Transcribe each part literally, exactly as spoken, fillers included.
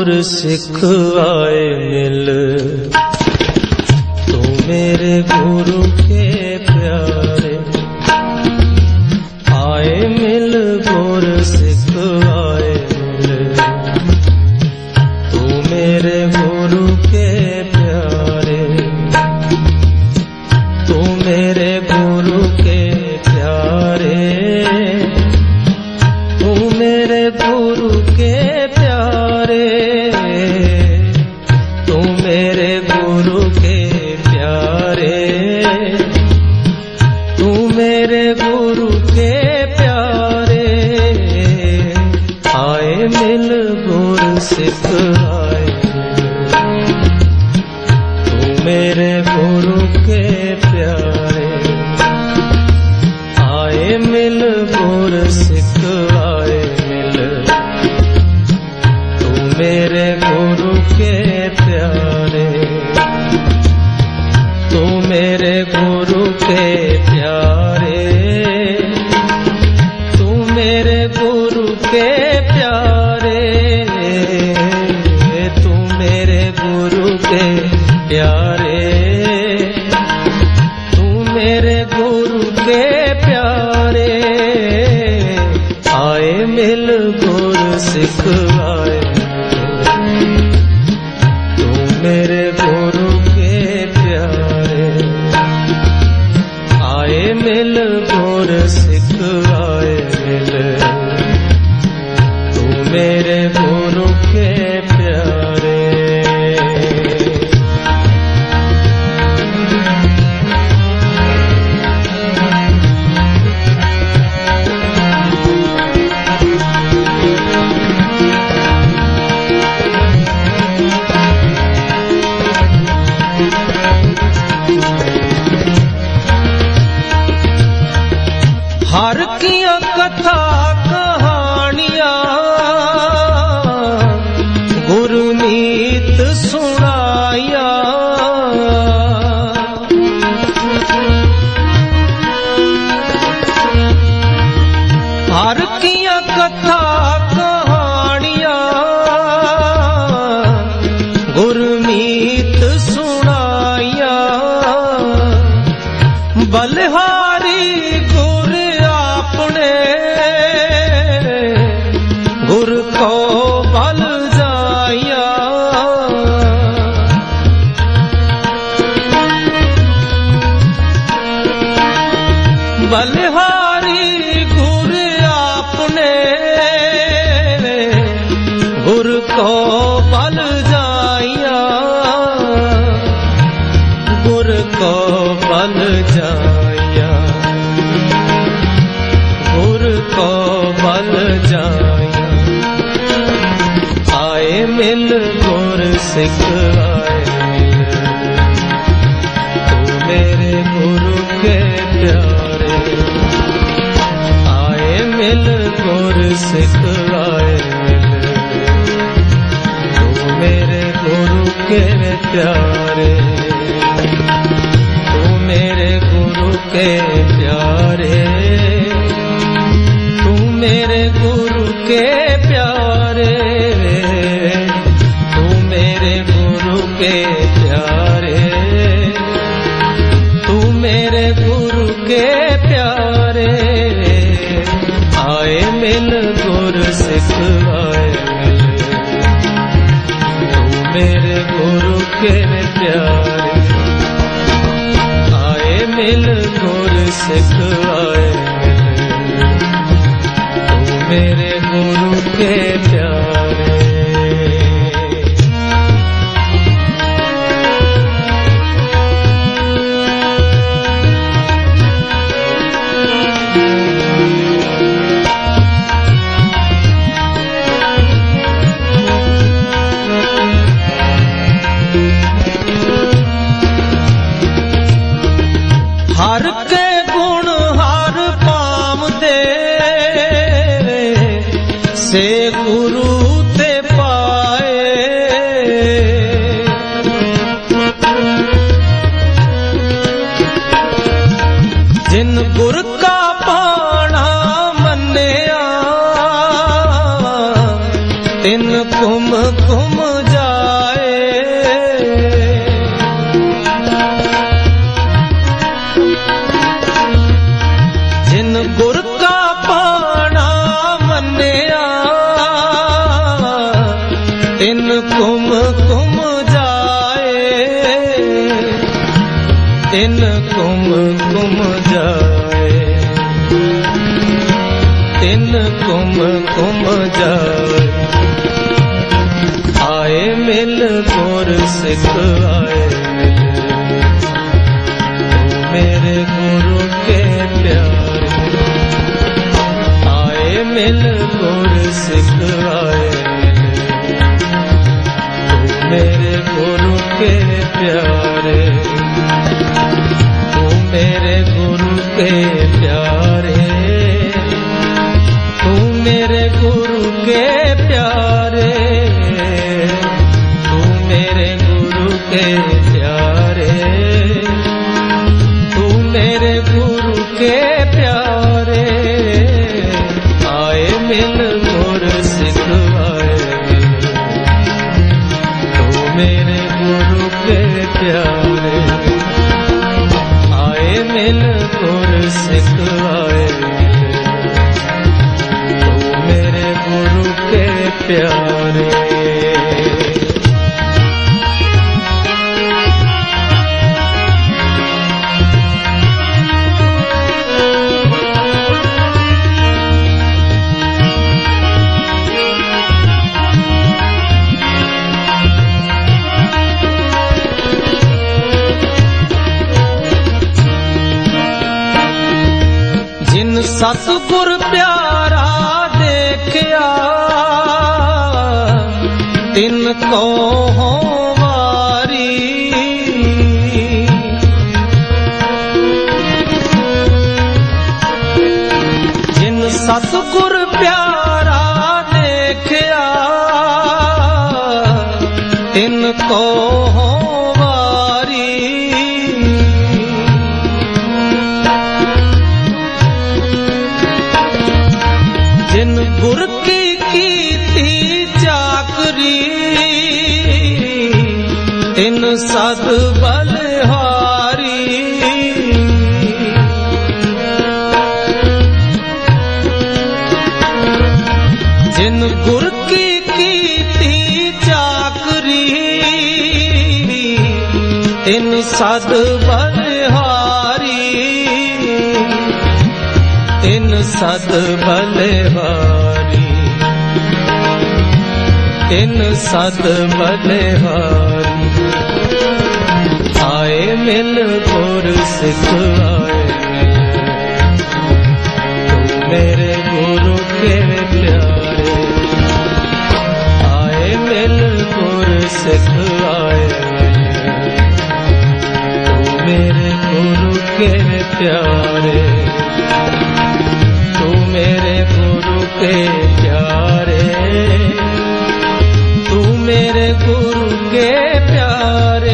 सिख आए मिल, तू मेरे गुरु के प्यारे आए मिल। गुर सिख आए मिल, तू मेरे गुरु के प्यारे, तू मेरे गुरु के प्यारे, तू मेरे गुरु के प्यारे, तू मेरे गुरु के प्यारे, तू मेरे गुरु के प्यारे आए मिल। गुर सिख आए तू मेरे गुरु के प्यारे आए मिल। गुर सिख आए मिल, तू मेरे गुरु के प्यारे, तू मेरे गुरु के प्यारे, तू मेरे गुरु के प्यारे, तू मेरे गुरु के प्यारे, तू मेरे गुरु के प्यारे आए मिल। गुर सिख आए तू मेरे गुरु के प्यारे आए मिल। गुर सिख आए मिल, तू मेरे गुरु के प्यारे। हर किया कथा कहानियां गुरमीत सुनाया, हर किया कथा कहानियां गुरमीत सुनाया। बलिहारी गुर अपने गुर को बल जाया, बलिहारी गुर अपने गुर को बल जाया, गुर को बल जाया, गुर को बल जाया आए मिल। गुर सिख आए मिल, तू मेरे गुरु के प्यारे आए मिल। गुर सिख आए मिल, तू मेरे गुरु के प्यारे, तू मेरे गुरु के प्यारे, तू मेरे गुरु के प्यारे, तू मेरे गुरु के प्यारे, तू मेरे गुरु के प्यारे आए मिल। गुर सिख आए मिल, तू मेरे गुरु के प्यारे आए मिल। गुर सिख आए मिल, तू मेरे गुरु के प्यारे। हर के गुण हर पाम दे, कुम जाए। जिन गुर का पाना मन्या तिन कुम कुम जाए। तिन कुम कुम जाए। तिन कुम कुम जाए। आए मिल गुर सिख आए मेरे गुरु के प्यारे। आए मिल गुर सिख आए मेरे गुरु के प्यारे। तू मेरे गुरु के प्यारे। तू मेरे गुरु के प्यारे। तू मेरे गुरु के प्यारे। तू मेरे गुरु के प्यारे। आए मिल गुर सिख आए तू मेरे गुरु के प्यारे। आए मिल गुर सिख आए तू मेरे गुरु के प्यारे। जिन सतगुर प्यारा देखिया तिन को हो वारी। जिन सतगुर प्यारा देखिया तिन को हो वारी। जिन गुर की कीती चाकरी तिन सद बलिहारी। जिन गुर की कीती चाकरी तिन सद बलिहारी। तिन सद बलिहारी। तिन सद बलिहारी। आए मिल गुर सिख आए तू मेरे गुरु के प्यारे। आए मिल गुर सिख आए तू मेरे गुरु के प्यारे। तू मेरे गुरु के प्यारे। तू मेरे गुरु के प्यारे।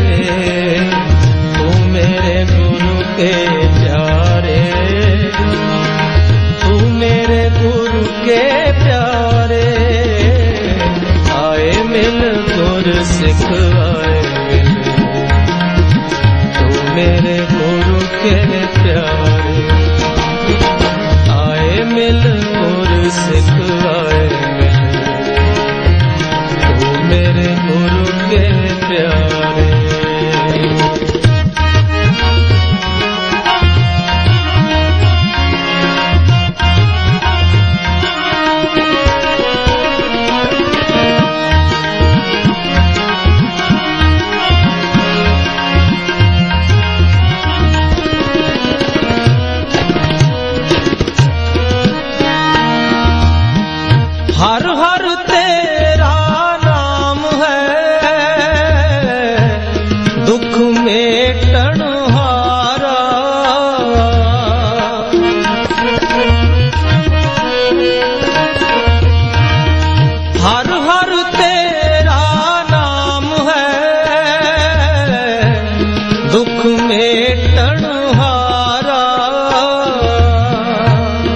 तू मेरे गुरु के प्यारे। तू मेरे गुरु के प्यारे। आए मिल गुर सिख आए तू मेरे गुरु के प्यारे। आए मिल गुर सिख आए तू मेरे गुरु के प्यारे। हर हर तेरा नाम है दुख मेटन हारा। हर हर तेरा नाम है दुख मेटन हारा।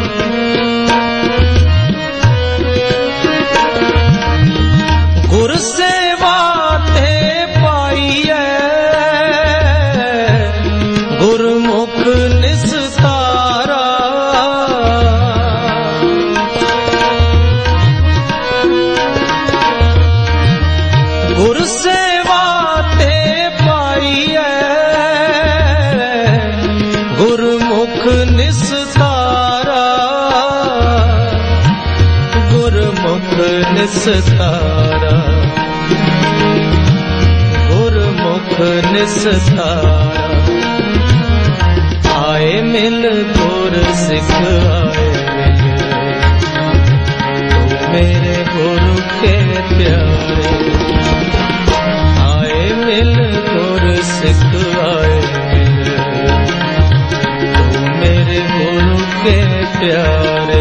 गुर गुर सेवा ते पाईऐ गुरमुख निस्तारा गुरमुख निस्तारा गुरमुख निस्तारा आए मिल गुर सिख आए मिल मेरे गुरु के प्यारे आए मिल गुर सिख आए तू मेरे गुरु के प्यारे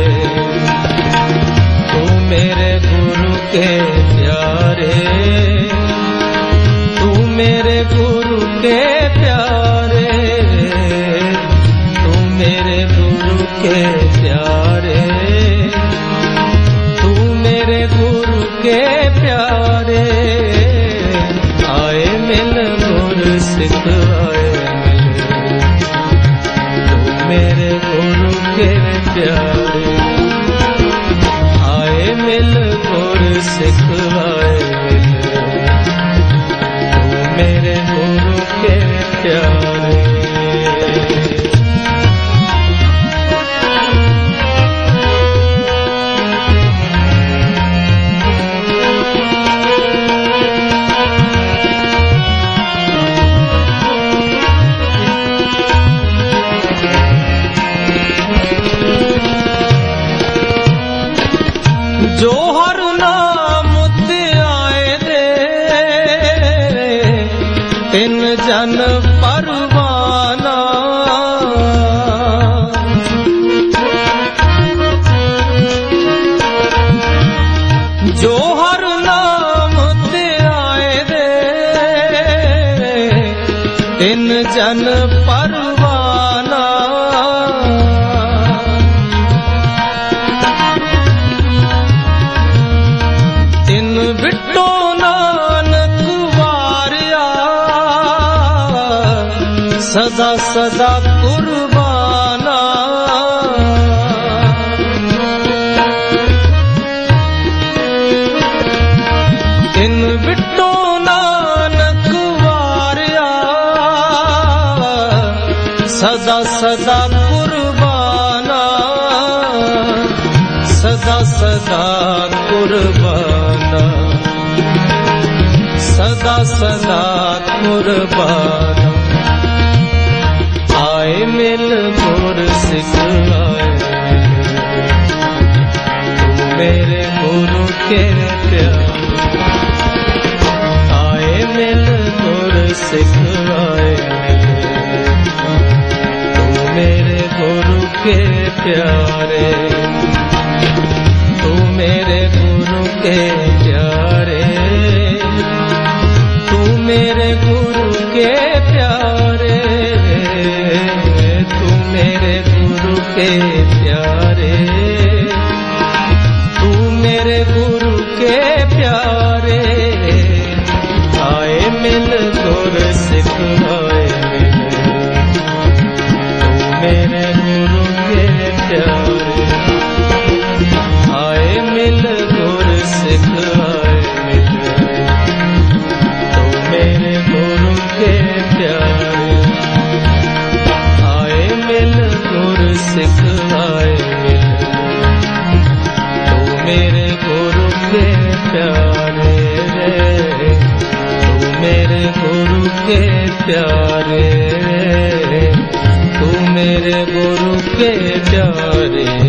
तू मेरे गुरु के प्यारे तू मेरे गुरु के प्यारे तू मेरे गुरु के प्यारे तू मेरे गुरु के प्यारे आए मिल गुर सिख आए तू मेरे गुरु के प्यारे आए मिल गुर सिख आए तू मेरे गुरु के प्यारे जो हर नाम ते आए दे तिन जन परवाना जो हर नाम ते आए दे तिन जन परवाना बिट्टो नानक वारिया सदा सदा कुर्बाना इन बिट्टो नानक वारिया सदा सदा कुर्बाना सदा सदा कुर्बाना सदा सदा कुर्बाना आए मिल गुर सिख आए तू मेरे गुरु के प्यारे आए मिल गुर सिख आए तू मेरे गुरु के प्यारे तू मेरे गुरु के प्यारे तू मेरे गुरु के प्यारे तू मेरे गुरु के प्यारे तू मेरे गुरु के प्यारे आए मिल गुर सिख आए तू मेरे गुरु के प्यारे आए मिल गुर सिख आए तू मेरे गुरु के प्यारे आए मिल गुर सिख आए तू मेरे गुरु के प्यारे तू मेरे गुरु के प्यारे तू मेरे गुरु के प्यारे